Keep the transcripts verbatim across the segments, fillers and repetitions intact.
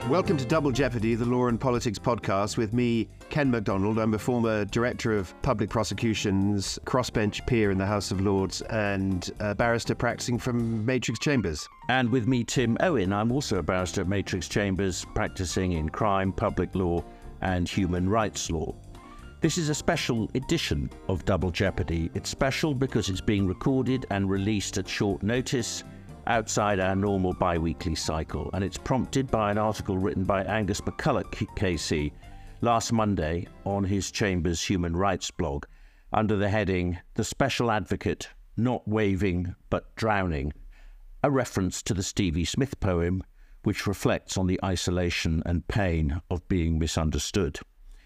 Welcome to Double Jeopardy, the Law and Politics podcast with me, Ken MacDonald. I'm a former Director of Public Prosecutions, crossbench peer in the House of Lords and a barrister practicing from Matrix Chambers. And with me, Tim Owen. I'm also a barrister at Matrix Chambers, practicing in crime, public law and human rights law. This is a special edition of Double Jeopardy. It's special because it's being recorded and released at short notice outside our normal bi-weekly cycle, and it's prompted by an article written by Angus McCulloch K C last Monday on his Chambers Human Rights blog under the heading "The Special Advocate Not Waving but Drowning," a reference to the Stevie Smith poem which reflects on the isolation and pain of being misunderstood.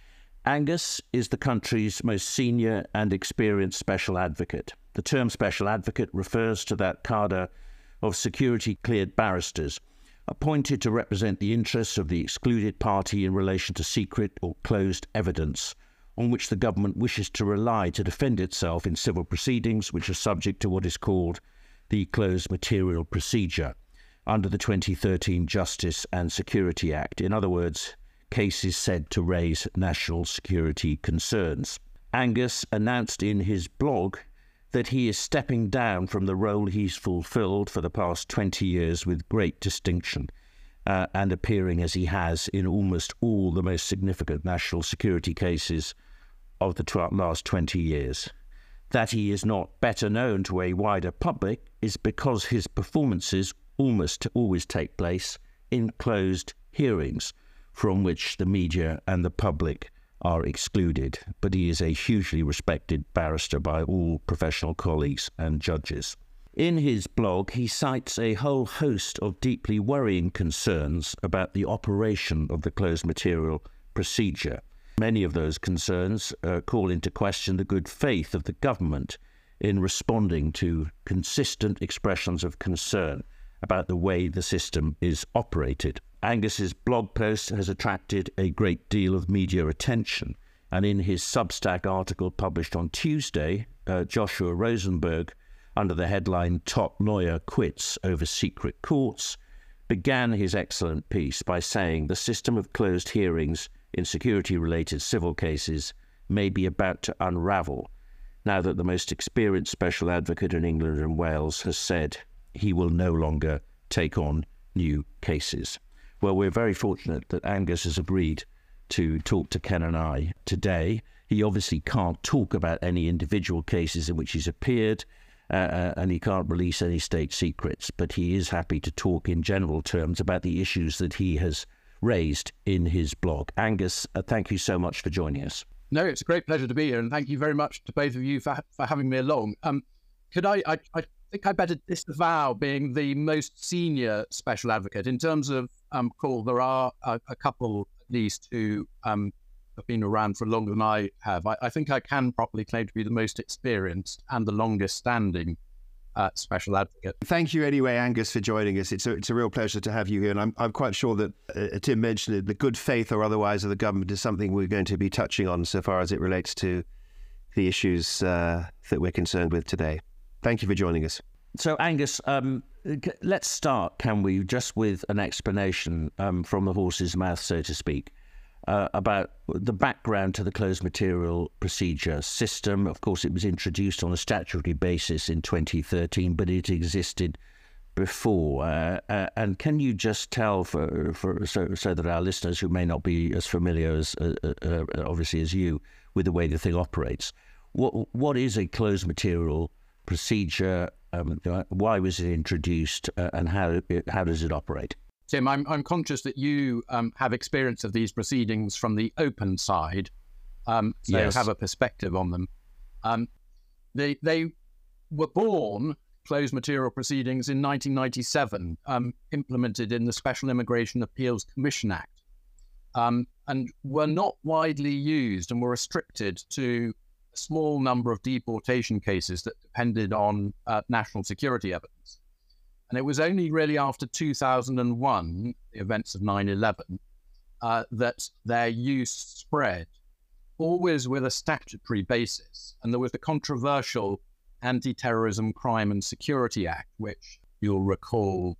Angus is the country's most senior and experienced special advocate. The term special advocate refers to that cadre of security-cleared barristers appointed to represent the interests of the excluded party in relation to secret or closed evidence on which the government wishes to rely to defend itself in civil proceedings which are subject to what is called the Closed Material Procedure under the twenty thirteen Justice and Security Act. In other words, cases said to raise national security concerns. Angus announced in his blog that he is stepping down from the role he's fulfilled for the past twenty years with great distinction, uh, and appearing as he has in almost all the most significant national security cases of the tw- last twenty years. That he is not better known to a wider public is because his performances almost always take place in closed hearings from which the media and the public are excluded, but he is a hugely respected barrister by all professional colleagues and judges. In his blog, he cites a whole host of deeply worrying concerns about the operation of the closed material procedure. Many of those concerns uh, call into question the good faith of the government in responding to consistent expressions of concern about the way the system is operated. Angus's blog post has attracted a great deal of media attention, and in his Substack article published on Tuesday, uh, Joshua Rosenberg, under the headline "Top Lawyer Quits Over Secret Courts," began his excellent piece by saying the system of closed hearings in security-related civil cases may be about to unravel now that the most experienced special advocate in England and Wales has said he will no longer take on new cases. Well, we're very fortunate that Angus has agreed to talk to Ken and I today. He obviously can't talk about any individual cases in which he's appeared, uh, and he can't release any state secrets, but he is happy to talk in general terms about the issues that he has raised in his blog. Angus, uh, thank you so much for joining us. No, it's a great pleasure to be here, and thank you very much to both of you for, for having me along. Um, could I, I, I think I better disavow being the most senior special advocate. In terms of um, call, there are a, a couple at least who um, have been around for longer than I have. I, I think I can properly claim to be the most experienced and the longest standing uh, special advocate. Thank you anyway, Angus, for joining us. It's a, it's a real pleasure to have you here, and I'm, I'm quite sure that uh, Tim mentioned it, the good faith or otherwise of the government is something we're going to be touching on so far as it relates to the issues uh, that we're concerned with today. Thank you for joining us. So, Angus, um, let's start, can we, just with an explanation um, from the horse's mouth, so to speak, uh, about the background to the closed material procedure system. Of course, it was introduced on a statutory basis in twenty thirteen, but it existed before. Uh, uh, and can you just tell, for, for so, so that our listeners who may not be as familiar as, uh, uh, obviously, as you, with the way the thing operates, what what is a closed material procedure? Um, why was it introduced, uh, and how how does it operate? Tim, I'm I'm conscious that you um, have experience of these proceedings from the open side, um, so yes. have a perspective on them. Um, they they were born, closed material proceedings, in nineteen ninety-seven, um, implemented in the Special Immigration Appeals Commission Act, um, and were not widely used and were restricted to a small number of deportation cases that depended on uh, national security evidence. And it was only really after two thousand one, the events of nine eleven, uh, that their use spread, always with a statutory basis. And there was the controversial Anti-Terrorism, Crime and Security Act, which you'll recall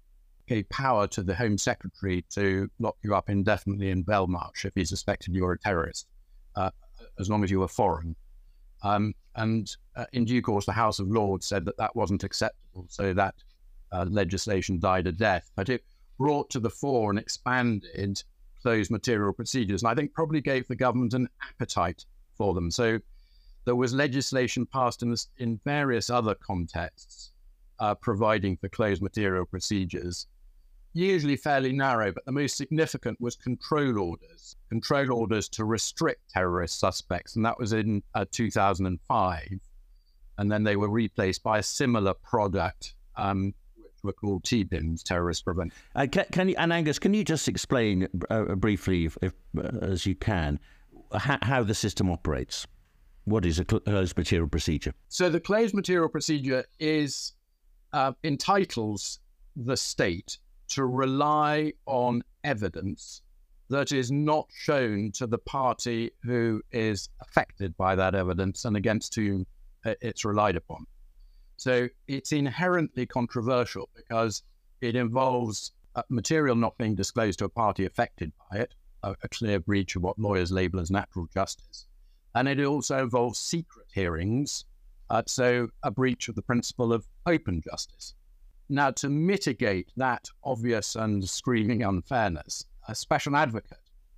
gave power to the Home Secretary to lock you up indefinitely in Belmarsh if he suspected you were a terrorist, uh, as long as you were foreign. Um, and uh, in due course, the House of Lords said that that wasn't acceptable, so that uh, legislation died a death. But it brought to the fore and expanded closed material procedures, and I think probably gave the government an appetite for them. So there was legislation passed in, this, in various other contexts uh, providing for closed material procedures, usually fairly narrow, but the most significant was control orders, control orders to restrict terrorist suspects, and that was in uh, two thousand five. And then they were replaced by a similar product, um, which were called T B I Ms, terrorist prevention. Uh, can, can you, and Angus, can you just explain uh, briefly, if, if, uh, as you can, how, how the system operates? What is a closed material procedure? So the closed material procedure is uh, entitles the state to rely on evidence that is not shown to the party who is affected by that evidence and against whom it's relied upon. So it's inherently controversial because it involves uh, material not being disclosed to a party affected by it, a, a clear breach of what lawyers label as natural justice. And it also involves secret hearings, uh, so a breach of the principle of open justice. Now, to mitigate that obvious and screaming unfairness, a special advocate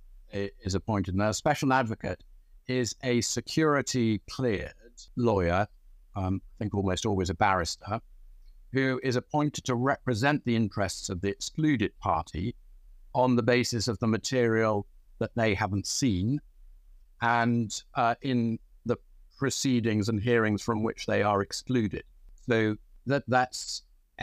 is appointed. Now, a special advocate is a security-cleared lawyer, um, I think almost always a barrister, who is appointed to represent the interests of the excluded party on the basis of the material that they haven't seen and uh, in the proceedings and hearings from which they are excluded. So that that's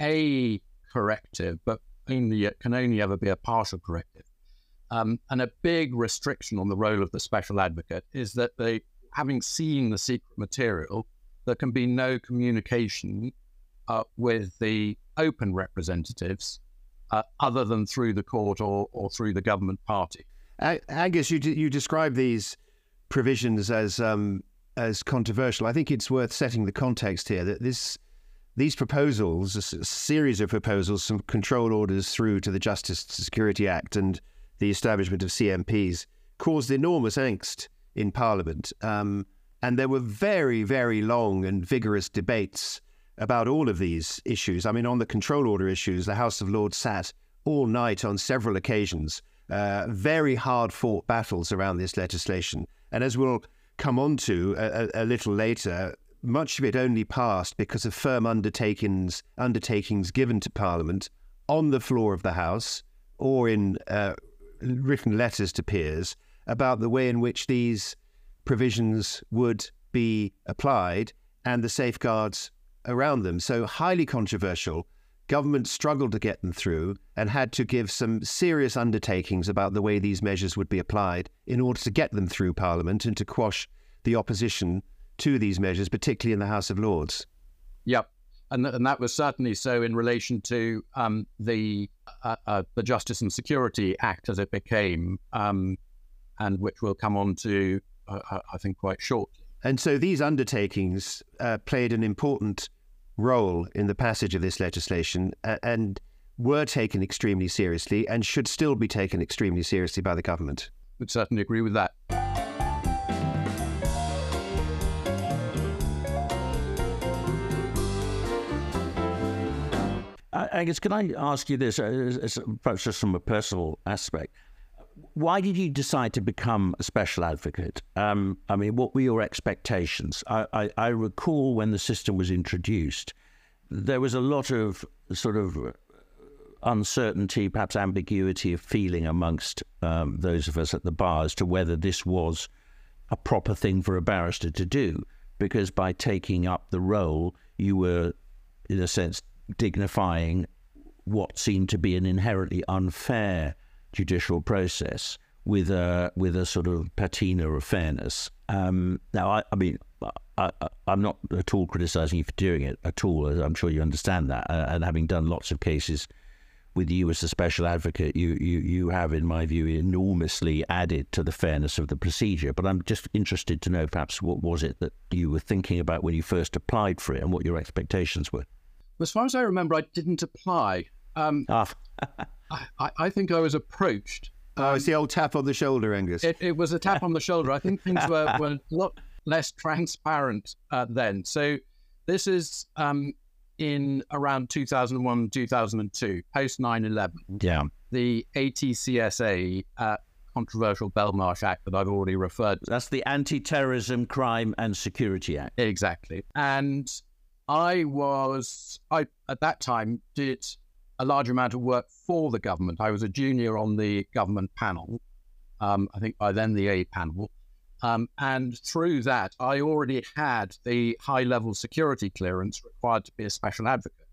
a corrective, but only it can only ever be a partial corrective. Um, and a big restriction on the role of the special advocate is that they, having seen the secret material, there can be no communication uh, with the open representatives uh, other than through the court or, or through the government party. Uh, Angus, you d- you describe these provisions as um, as controversial. I think it's worth setting the context here that this these proposals, a series of proposals, some control orders through to the Justice and Security Act and the establishment of C M Ps, caused enormous angst in Parliament. Um, and there were very, very long and vigorous debates about all of these issues. I mean, on the control order issues, the House of Lords sat all night on several occasions, uh, very hard-fought battles around this legislation. And as we'll come on to a, a little later, much of it only passed because of firm undertakings, undertakings given to Parliament on the floor of the House or in uh, written letters to peers about the way in which these provisions would be applied and the safeguards around them. So highly controversial. Government struggled to get them through and had to give some serious undertakings about the way these measures would be applied in order to get them through Parliament and to quash the opposition to these measures, particularly in the House of Lords. Yep. And, th- and that was certainly so in relation to um, the uh, uh, the Justice and Security Act as it became, um, and which we'll come on to, uh, I think, quite shortly. And so these undertakings uh, played an important role in the passage of this legislation uh, and were taken extremely seriously and should still be taken extremely seriously by the government. Would certainly agree with that. Angus, can I ask you this, uh, perhaps just from a personal aspect? Why did you decide to become a special advocate? Um, I mean, what were your expectations? I, I, I recall when the system was introduced, there was a lot of sort of uncertainty, perhaps ambiguity of feeling amongst um, those of us at the bar as to whether this was a proper thing for a barrister to do, because by taking up the role, you were, in a sense, dignifying what seemed to be an inherently unfair judicial process with a with a sort of patina of fairness. Um, now, I, I mean, I, I, I'm not at all criticising you for doing it at all, as I'm sure you understand that. Uh, and having done lots of cases with you as a special advocate, you, you you have, in my view, enormously added to the fairness of the procedure. But I'm just interested to know, perhaps, what was it that you were thinking about when you first applied for it and what your expectations were? As far as I remember, I didn't apply Um, Ah. I, I think I was approached. Oh, it's the old tap on the shoulder, Angus. It, it was a tap on the shoulder. I think things were, were a lot less transparent uh, then. So this is um, in around two thousand one, two thousand two, post nine eleven. Yeah. The A T C S A, uh, controversial Belmarsh Act that I've already referred to. That's the Anti-Terrorism, Crime and Security Act. Exactly. And I was, I at that time did a large amount of work for the government. I was a junior on the government panel, um, I think by then the A panel. Um, and through that, I already had the high-level security clearance required to be a special advocate.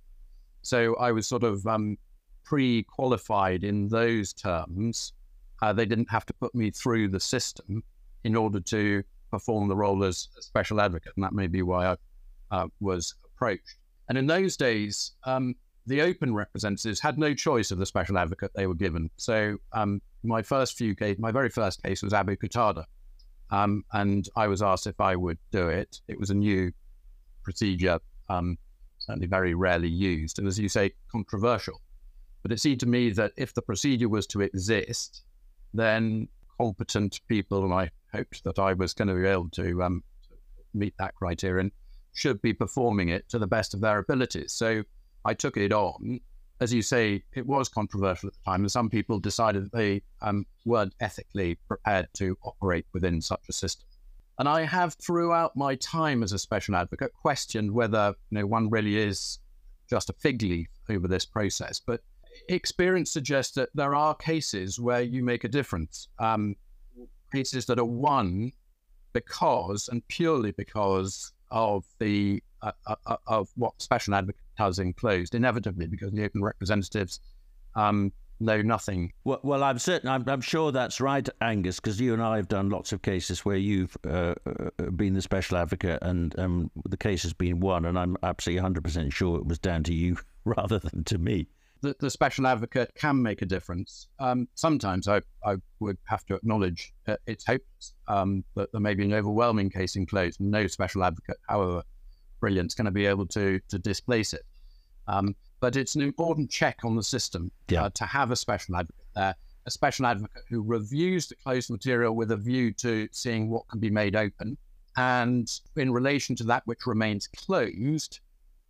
So I was sort of um, pre-qualified in those terms. Uh, they didn't have to put me through the system in order to perform the role as a special advocate. And that may be why I uh, was approached. And in those days, um, the open representatives had no choice of the special advocate they were given. So um, my first few cases, my very first case was Abu Qatada. Um, and I was asked if I would do it. It was a new procedure, um, certainly very rarely used. And as you say, controversial. But it seemed to me that if the procedure was to exist, then competent people, and I hoped that I was going to be able to um, meet that criterion, should be performing it to the best of their abilities. So I took it on. As you say, it was controversial at the time, and some people decided that they um, weren't ethically prepared to operate within such a system. And I have, throughout my time as a special advocate, questioned whether you know one really is just a fig leaf over this process. But experience suggests that there are cases where you make a difference, um, cases that are won because, and purely because, of the uh, uh, of what special advocate has enclosed, inevitably because the open representatives um, know nothing. Well, well I'm certain, I'm, I'm sure that's right, Angus, because you and I have done lots of cases where you've uh, been the special advocate and um, the case has been won, and I'm absolutely one hundred percent sure it was down to you rather than to me. The, the special advocate can make a difference. Um, sometimes I, I would have to acknowledge uh, it's hopeless, um, that there may be an overwhelming case enclosed. No special advocate, however brilliant, is going to be able to to displace it. Um, but it's an important check on the system yeah. uh, to have a special advocate there, a special advocate who reviews the closed material with a view to seeing what can be made open, and in relation to that which remains closed,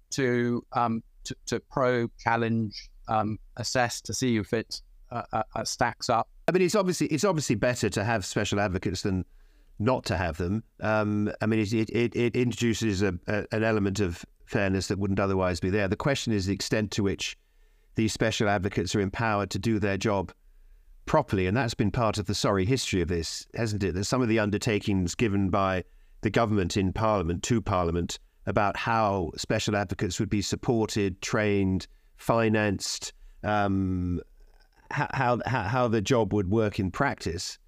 to um, to, to probe, challenge, um, assess to see if it uh, uh, stacks up. I mean, it's obviously it's obviously better to have special advocates than not to have them. Um, I mean, it it, it introduces a, a, an element of fairness that wouldn't otherwise be there. The question is the extent to which these special advocates are empowered to do their job properly, and that's been part of the sorry history of this, hasn't it? That some of the undertakings given by the government in Parliament to Parliament about how special advocates would be supported, trained, financed, um, how, how how the job would work in practice.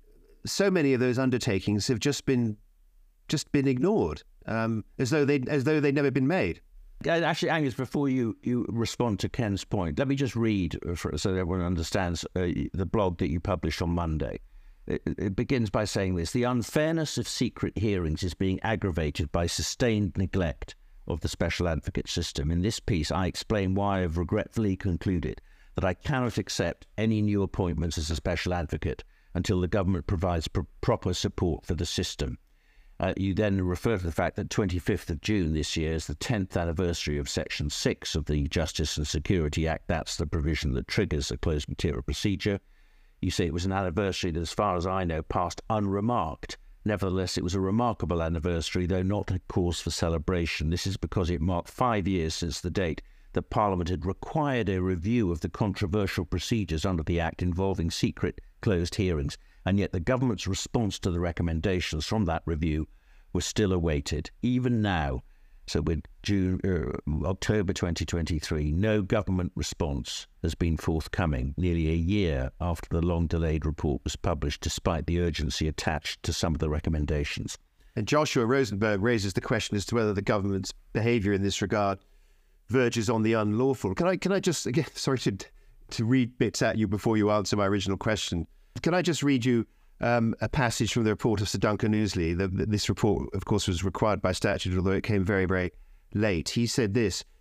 So many of those undertakings have just been just been ignored, um, as though they as though they'd never been made. Actually, Angus, before you, you respond to Ken's point, let me just read for, so that everyone understands uh, the blog that you published on Monday. It, it begins by saying this: the unfairness of secret hearings is being aggravated by sustained neglect of the special advocate system. In this piece, I explain why I've regretfully concluded that I cannot accept any new appointments as a special advocate until the government provides pr proper support for the system. Uh, you then refer to the fact that twenty-fifth of June this year is the tenth anniversary of Section six of the Justice and Security Act. That's the provision that triggers a closed material procedure. You say it was an anniversary that, as far as I know, passed unremarked. Nevertheless, it was a remarkable anniversary, though not a cause for celebration. This is because it marked five years since the date that Parliament had required a review of the controversial procedures under the Act involving secret closed hearings, and yet the government's response to the recommendations from that review was still awaited. Even now, so with June, uh, October twenty twenty-three, no government response has been forthcoming, nearly a year after the long-delayed report was published, despite the urgency attached to some of the recommendations. And Joshua Rosenberg raises the question as to whether the government's behaviour in this regard verges on the unlawful. Can I, can I just, again, sorry to, to read bits at you before you answer my original question. Can I just read you um, a passage from the report of Sir Duncan Ouseley? The, the, this report, of course, was required by statute, although it came very, very late. He said this: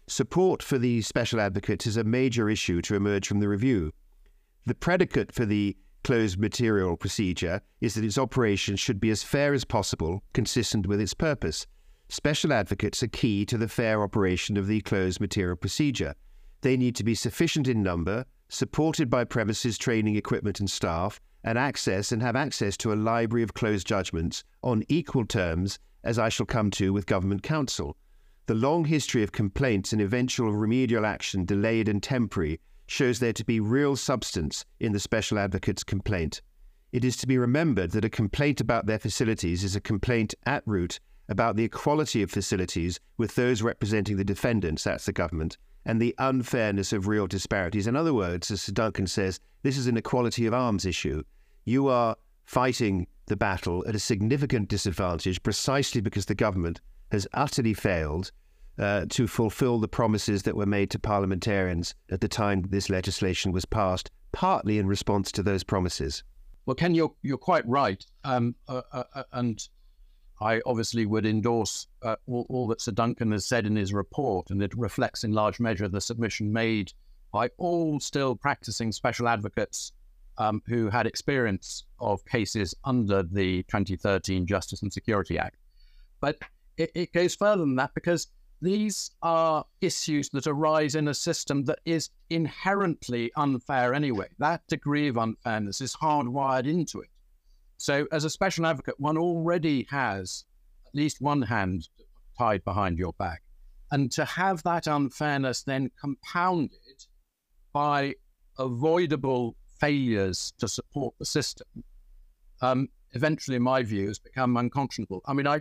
Support for the special advocates is a major issue to emerge from the review. The predicate for the closed material procedure is that its operation should be as fair as possible, consistent with its purpose. Special advocates are key to the fair operation of the closed material procedure. They need to be sufficient in number, supported by premises, training, equipment and staff, and access and have access to a library of closed judgments on equal terms, as I shall come to with government counsel. The long history of complaints and eventual remedial action, delayed and temporary, shows there to be real substance in the special advocate's complaint. It is to be remembered that a complaint about their facilities is a complaint at root about the equality of facilities with those representing the defendants, that's the government, and the unfairness of real disparities. In other words, as Sir Duncan says, this is an equality of arms issue. You are fighting the battle at a significant disadvantage precisely because the government has utterly failed uh, to fulfil the promises that were made to parliamentarians at the time this legislation was passed, partly in response to those promises. Well, Ken, you're, you're quite right. Um, uh, uh, and I obviously would endorse uh, all, all that Sir Duncan has said in his report, and it reflects in large measure the submission made by all still practicing special advocates um, who had experience of cases under the twenty thirteen Justice and Security Act. But it, it goes further than that, because these are issues that arise in a system that is inherently unfair anyway. That degree of unfairness is hardwired into it. So as a special advocate, one already has at least one hand tied behind your back. And to have that unfairness then compounded by avoidable failures to support the system, um, eventually, in my view, has become unconscionable. I mean, I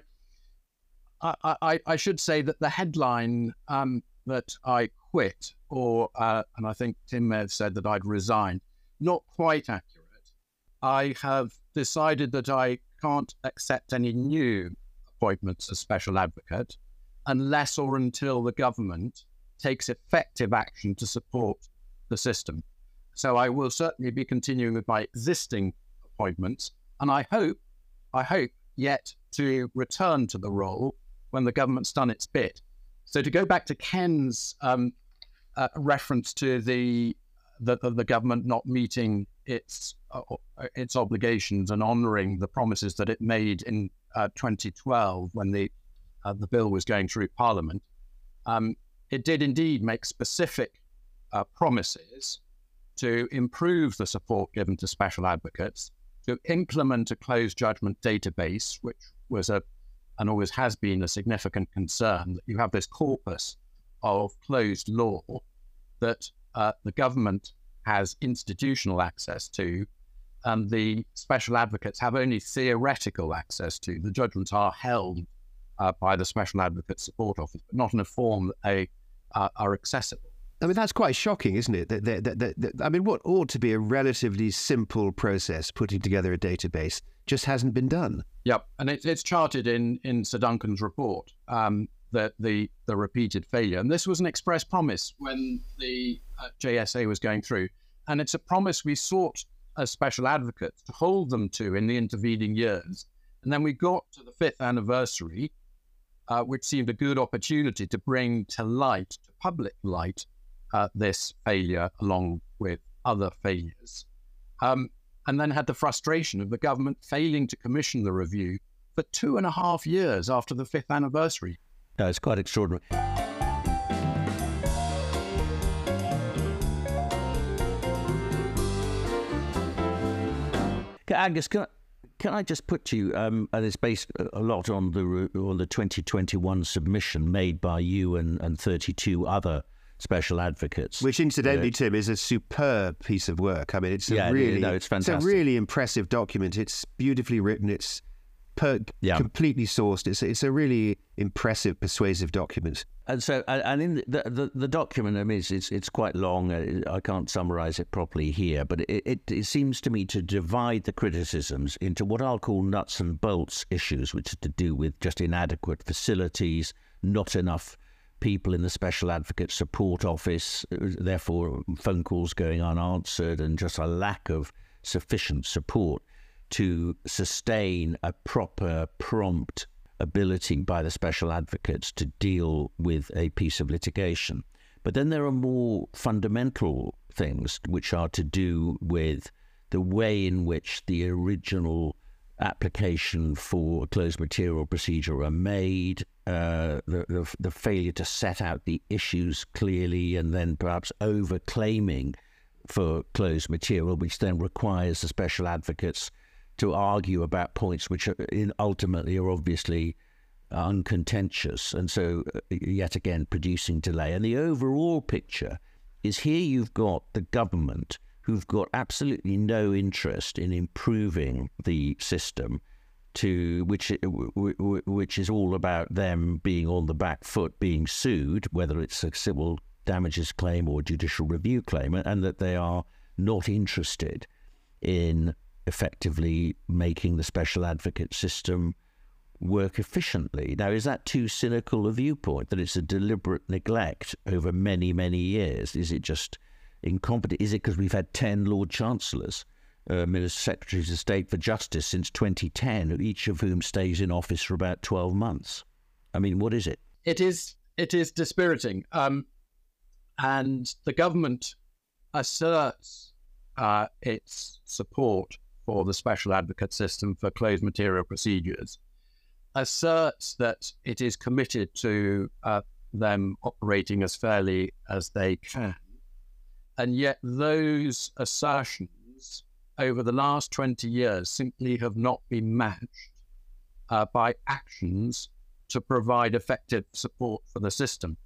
I, I, I should say that the headline um, that I quit, or, uh, and I think Tim may have said that I'd resigned, not quite accurate. I have decided that I can't accept any new appointments as special advocate unless or until the government takes effective action to support the system. So I will certainly be continuing with my existing appointments, and I hope, I hope yet to return to the role when the government's done its bit. So to go back to Ken's um, uh, reference to the, the the government not meeting its uh, its obligations and honouring the promises that it made in uh, twenty twelve when the uh, the bill was going through Parliament, um, it did indeed make specific uh, promises to improve the support given to special advocates, to implement a closed judgment database, which was a and always has been a significant concern, that you have this corpus of closed law that uh, the government has institutional access to, and the special advocates have only theoretical access to. The judgments are held uh, by the Special Advocate Support Office, but not in a form that they uh, are accessible. I mean, that's quite shocking, isn't it? That, that, that, that, that, I mean, what ought to be a relatively simple process, putting together a database, just hasn't been done. Yep, and it, it's charted in, in Sir Duncan's report, um, that the, the repeated failure. And this was an express promise when the uh, J S A was going through. And it's a promise we sought as special advocates to hold them to in the intervening years. And then we got to the fifth anniversary, uh, which seemed a good opportunity to bring to light, to public light, uh, this failure along with other failures. Um, and then had the frustration of the government failing to commission the review for two and a half years after the fifth anniversary. No, it's quite extraordinary. Angus, can I, can I just put to you, um, and it's based a lot on the on the twenty twenty-one submission made by you and, and thirty-two other special advocates. Which, incidentally, uh, Tim, is a superb piece of work. I mean, it's a yeah, really, no, it's fantastic. It's a really impressive document. It's beautifully written. It's per, yeah. completely sourced. It's it's a really impressive, persuasive document. And so, and in the the, the document, I mean, it's, it's it's quite long. I can't summarise it properly here, but it, it it seems to me to divide the criticisms into what I'll call nuts and bolts issues, which is to do with just inadequate facilities, not enough people in the Special Advocate Support Office, therefore phone calls going unanswered, and just a lack of sufficient support to sustain a proper, prompt ability by the special advocates to deal with a piece of litigation. But then there are more fundamental things which are to do with the way in which the original application for a closed material procedure are made, uh, the, the, the failure to set out the issues clearly, and then perhaps over-claiming for closed material, which then requires the special advocates to argue about points which are in, ultimately are obviously uncontentious, and so uh, yet again producing delay. And the overall picture is here you've got the government who've got absolutely no interest in improving the system, to which which is all about them being on the back foot, being sued, whether it's a civil damages claim or judicial review claim, and that they are not interested in effectively making the special advocate system work efficiently. Now, is that too cynical a viewpoint, that it's a deliberate neglect over many, many years? Is it just incompetent? Is it because we've had ten Lord Chancellors, uh, Minister Secretaries of State for Justice since twenty ten, each of whom stays in office for about twelve months? I mean, what is it? It is, it is dispiriting. Um, and the government asserts uh, its support for the special advocate system for closed material procedures, asserts that it is committed to uh, them operating as fairly as they can. And yet those assertions over the last twenty years simply have not been matched uh, by actions to provide effective support for the system.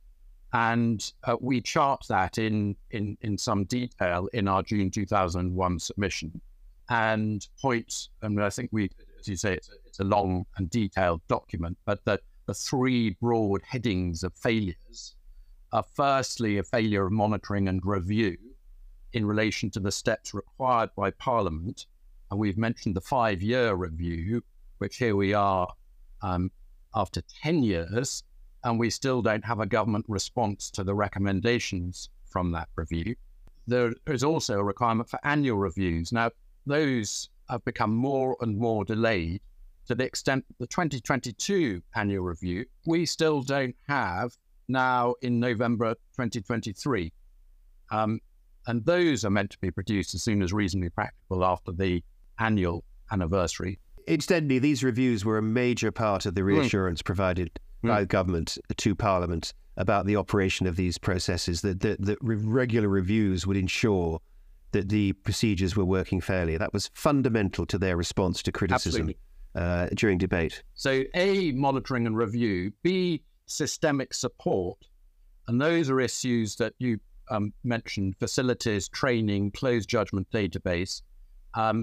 And uh, we chart that in, in, in some detail in our June two thousand one submission, and point, and I think we, as you say, it's a, it's a long and detailed document, but the, the three broad headings of failures are firstly a failure of monitoring and review in relation to the steps required by Parliament. And we've mentioned the five-year review, which here we are um, after ten years, and we still don't have a government response to the recommendations from that review. There is also a requirement for annual reviews. Now, those have become more and more delayed to the extent that the twenty twenty-two annual review, we still don't have now in November twenty twenty-three. Um, and those are meant to be produced as soon as reasonably practical after the annual anniversary. Incidentally, these reviews were a major part of the reassurance mm. provided mm. by the government to Parliament about the operation of these processes, that the, the regular reviews would ensure that the procedures were working fairly. That was fundamental to their response to criticism uh, during debate. So A, monitoring and review, B, systemic support. And those are issues that you um, mentioned: facilities, training, closed judgment database, um,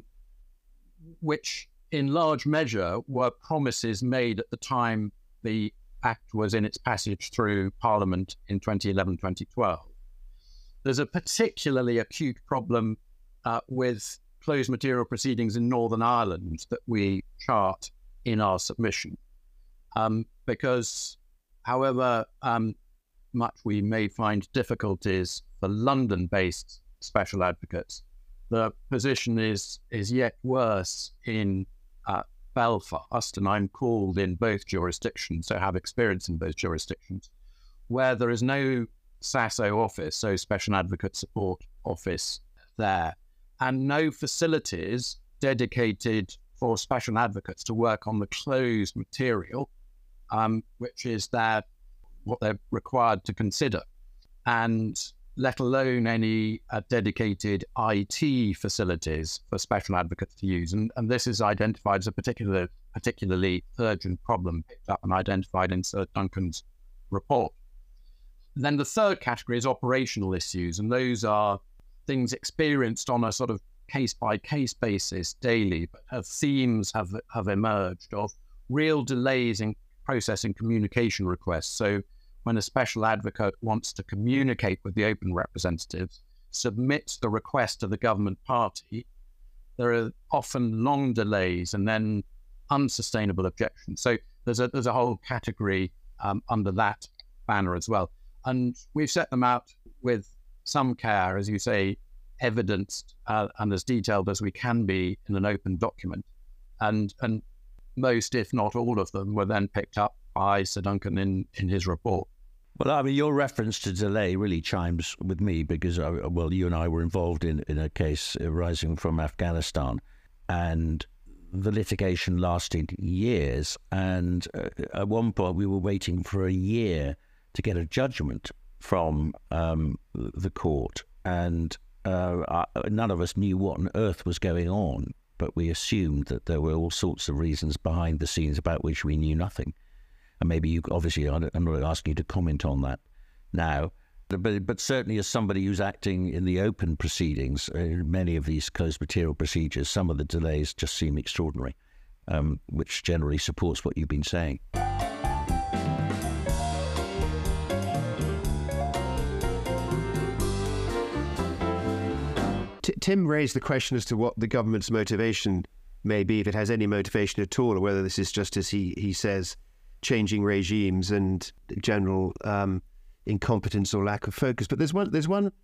which in large measure were promises made at the time the Act was in its passage through Parliament in twenty eleven, twenty twelve. There's a particularly acute problem uh, with closed material proceedings in Northern Ireland that we chart in our submission, um, because however um, much we may find difficulties for London-based special advocates, the position is is yet worse in uh, Belfast, and I'm called in both jurisdictions, so have experience in both jurisdictions, where there is no S A S O office, so Special Advocate Support Office there, and no facilities dedicated for special advocates to work on the closed material, um, which is their, what they're required to consider, and let alone any uh, dedicated I T facilities for special advocates to use. And, and this is identified as a particular, particularly urgent problem picked up and identified in Sir Duncan's report. Then the third category is operational issues, and those are things experienced on a sort of case-by-case basis daily, but have themes have, have emerged of real delays in processing communication requests. So when a special advocate wants to communicate with the open representatives, submits the request to the government party, there are often long delays and then unsustainable objections. So there's a, there's a whole category um, under that banner as well. And we've set them out with some care, as you say, evidenced uh, and as detailed as we can be in an open document. And, and most, if not all of them, were then picked up by Sir Duncan in, in his report. Well, I mean, your reference to delay really chimes with me because, I, well, you and I were involved in, in a case arising from Afghanistan, and the litigation lasted years. And uh, at one point, we were waiting for a year to get a judgment from um, the court. And uh, none of us knew what on earth was going on, but we assumed that there were all sorts of reasons behind the scenes about which we knew nothing. And maybe you, obviously, I'm not asking you to comment on that now, but, but certainly as somebody who's acting in the open proceedings, uh, many of these closed material procedures, some of the delays just seem extraordinary, um, which generally supports what you've been saying. T- Tim raised the question as to what the government's motivation may be, if it has any motivation at all, or whether this is just, as he, he says, changing regimes and general um, incompetence or lack of focus. But there's one there's one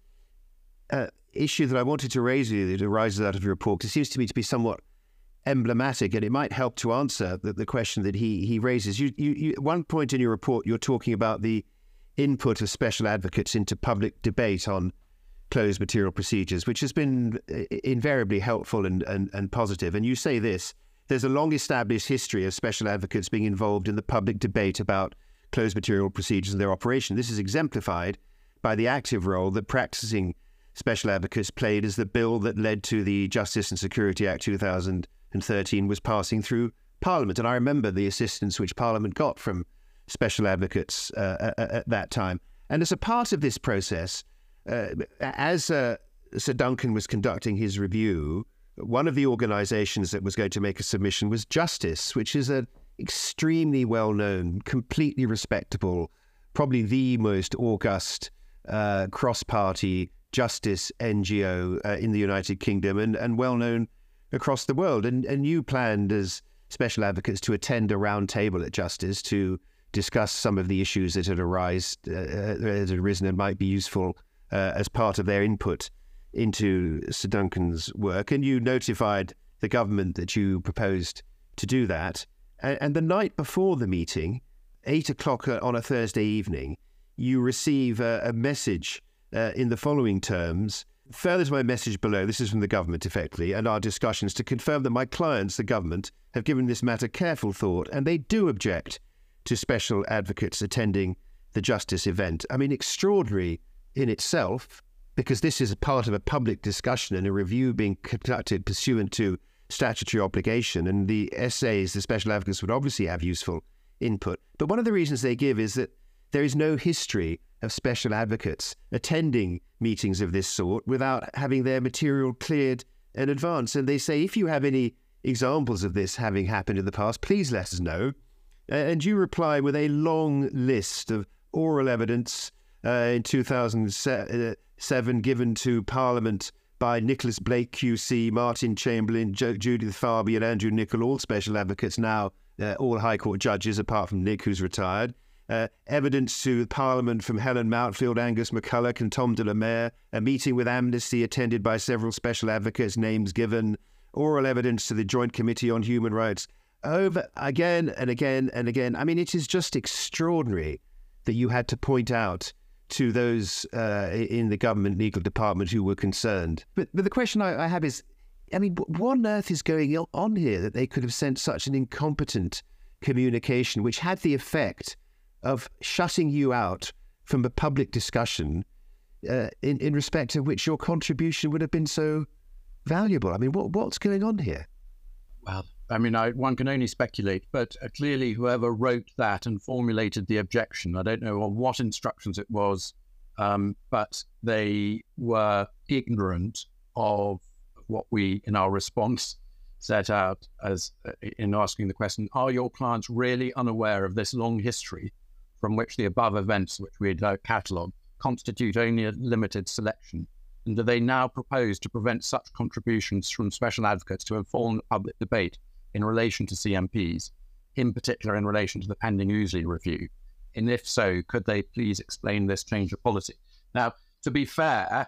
uh, issue that I wanted to raise with you that arises out of your report. It seems to me to be somewhat emblematic, and it might help to answer the, the question that he he raises. You, you, you, at one point in your report, you're talking about the input of special advocates into public debate on closed material procedures, which has been invariably helpful and, and, and positive. And you say this: there's a long-established history of special advocates being involved in the public debate about closed material procedures and their operation. This is exemplified by the active role that practicing special advocates played as the bill that led to the Justice and Security Act two thousand thirteen was passing through Parliament. And I remember the assistance which Parliament got from special advocates uh, at, at that time. And as a part of this process, uh, as uh, Sir Duncan was conducting his review, one of the organisations that was going to make a submission was Justice, which is an extremely well-known, completely respectable, probably the most august uh, cross-party justice N G O uh, in the United Kingdom, and, and well-known across the world. And, and you planned as special advocates to attend a round table at Justice to discuss some of the issues that had, arise, uh, that had arisen and might be useful uh, as part of their input into Sir Duncan's work, and you notified the government that you proposed to do that. And, and the night before the meeting, eight o'clock on a Thursday evening, you receive a, a message uh, in the following terms: further to my message below, this is from the government effectively, and our discussions to confirm that my clients, the government, have given this matter careful thought, and they do object to special advocates attending the Justice event. I mean, extraordinary in itself, because this is a part of a public discussion and a review being conducted pursuant to statutory obligation, and the essays, the special advocates would obviously have useful input. But one of the reasons they give is that there is no history of special advocates attending meetings of this sort without having their material cleared in advance. And they say, if you have any examples of this having happened in the past, please let us know. And you reply with a long list of oral evidence uh, in two thousand seven given to Parliament by Nicholas Blake Q C, Martin Chamberlain, jo- Judith Farby and Andrew Nichol, all special advocates now, uh, all High Court judges apart from Nick, who's retired. Uh, evidence to Parliament from Helen Mountfield, Angus McCulloch and Tom de la Mare, a meeting with Amnesty attended by several special advocates, names given, oral evidence to the Joint Committee on Human Rights, over again and again and again. I mean, it is just extraordinary that you had to point out to those uh, in the government legal department who were concerned. But, but the question I, I have is, I mean, what on earth is going on here that they could have sent such an incompetent communication which had the effect of shutting you out from a public discussion uh, in, in respect of which your contribution would have been so valuable? I mean, what what's going on here? Well, I mean, I, one can only speculate, but uh, clearly whoever wrote that and formulated the objection, I don't know on what instructions it was, um, but they were ignorant of what we, in our response, set out as uh, in asking the question, are your clients really unaware of this long history from which the above events, which we had uh, catalogued, constitute only a limited selection? And do they now propose to prevent such contributions from special advocates to inform the public debate in relation to C M Ps, in particular in relation to the pending Ousley review? And if so, could they please explain this change of policy? Now, to be fair,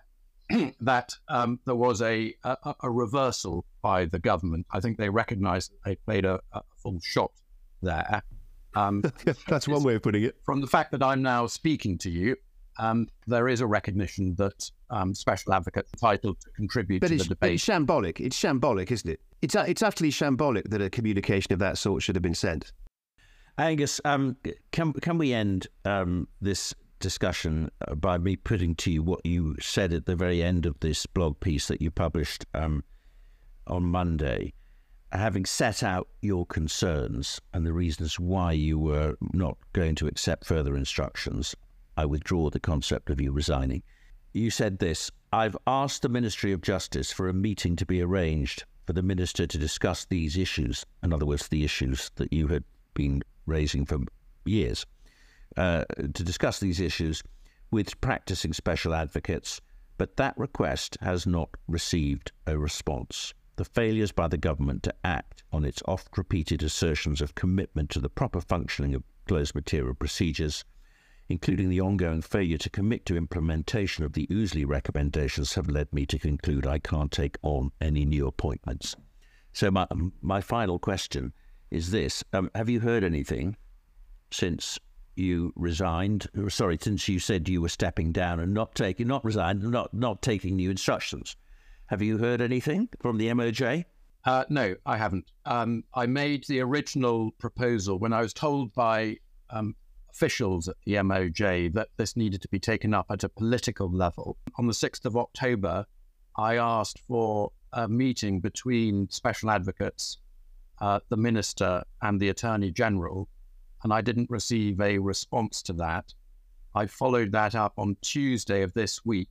that um, there was a, a, a reversal by the government. I think they recognised that they played a, a full shot there. Um, That's one way of putting it. From the fact that I'm now speaking to you, um, there is a recognition that um, special advocates are entitled to contribute but to it's, the debate. It's shambolic. It's shambolic, isn't it? It's it's utterly shambolic that a communication of that sort should have been sent. Angus, um, can can we end um, this discussion by me putting to you what you said at the very end of this blog piece that you published um, on Monday? Having set out your concerns and the reasons why you were not going to accept further instructions, I withdraw the concept of you resigning. You said this: I've asked the Ministry of Justice for a meeting to be arranged for the Minister to discuss these issues, in other words, the issues that you had been raising for years, uh, to discuss these issues with practicing special advocates, but that request has not received a response. The failures by the government to act on its oft-repeated assertions of commitment to the proper functioning of closed material procedures, including the ongoing failure to commit to implementation of the Ouseley recommendations, have led me to conclude I can't take on any new appointments. So my, my final question is this. Um, have you heard anything since you resigned? Sorry, since you said you were stepping down and not taking, not resigned, not, not taking new instructions? Have you heard anything from the M O J? Uh, no, I haven't. Um, I made the original proposal when I was told by um, officials at the M O J that this needed to be taken up at a political level. On the sixth of October, I asked for a meeting between special advocates, uh, the Minister and the Attorney General, and I didn't receive a response to that. I followed that up on Tuesday of this week,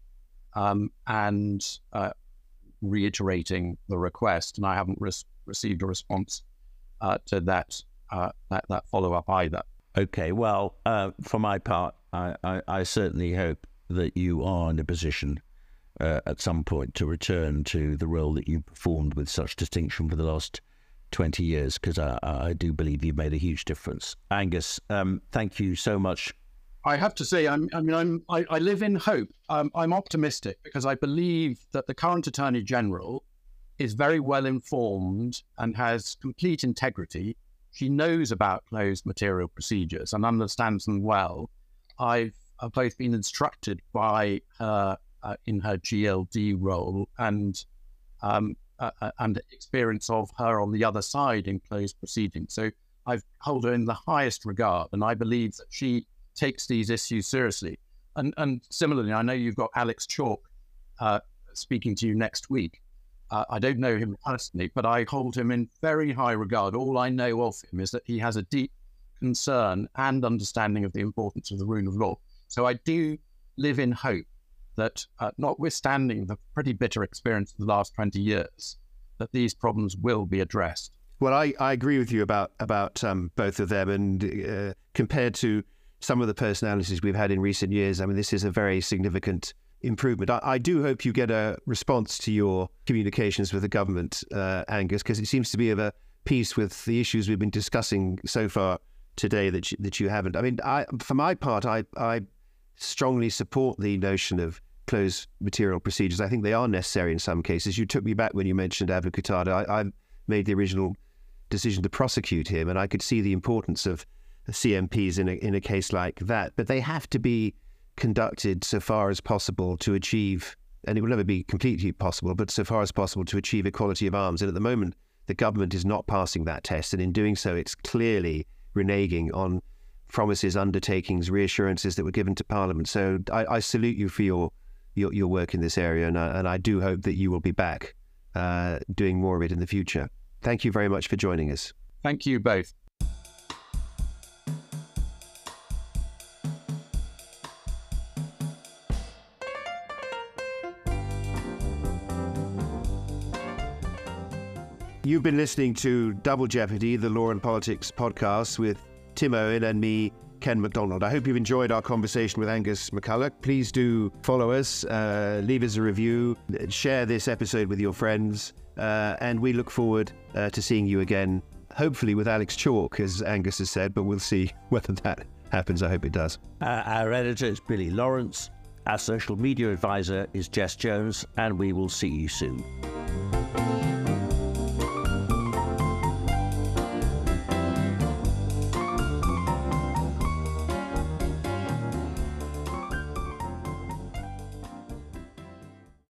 Um, and uh, reiterating the request, and I haven't re- received a response uh, to that, uh, that that follow-up either. Okay, well, uh, for my part, I, I, I certainly hope that you are in a position uh, at some point to return to the role that you performed with such distinction for the last twenty years, because I, I do believe you've made a huge difference. Angus, um, thank you so much. I have to say, I'm, I mean, I'm, I, I live in hope. Um, I'm optimistic because I believe that the current Attorney General is very well informed and has complete integrity. She knows about closed material procedures and understands them well. I've, I've both been instructed by her uh, in her G L D role and um, uh, and experience of her on the other side in closed proceedings. So I hold her in the highest regard, and I believe that she takes these issues seriously. And and similarly, I know you've got Alex Chalk uh, speaking to you next week. Uh, I don't know him personally, but I hold him in very high regard. All I know of him is that he has a deep concern and understanding of the importance of the rule of law. So I do live in hope that, uh, notwithstanding the pretty bitter experience of the last twenty years, that these problems will be addressed. Well, I, I agree with you about, about um, both of them. And uh, compared to some of the personalities we've had in recent years, I mean, this is a very significant improvement. I, I do hope you get a response to your communications with the government, uh, Angus, because it seems to be of a piece with the issues we've been discussing so far today that you, that you haven't. I mean, I, for my part, I, I strongly support the notion of closed material procedures. I think they are necessary in some cases. You took me back when you mentioned Avocatado. I, I made the original decision to prosecute him, and I could see the importance of C M Ps in a, in a case like that. But they have to be conducted so far as possible to achieve, and it will never be completely possible, but so far as possible to achieve equality of arms. And at the moment, the government is not passing that test. And in doing so, it's clearly reneging on promises, undertakings, reassurances that were given to Parliament. So I, I salute you for your, your, your work in this area. And I, and I do hope that you will be back uh, doing more of it in the future. Thank you very much for joining us. Thank you both. You've been listening to Double Jeopardy, the Law and Politics podcast with Tim Owen and me, Ken MacDonald. I hope you've enjoyed our conversation with Angus McCulloch. Please do follow us, uh, leave us a review, share this episode with your friends, uh, and we look forward uh, to seeing you again, hopefully with Alex Chalk, as Angus has said, but we'll see whether that happens. I hope it does. Uh, our editor is Billy Lawrence. Our social media advisor is Jess Jones, and we will see you soon.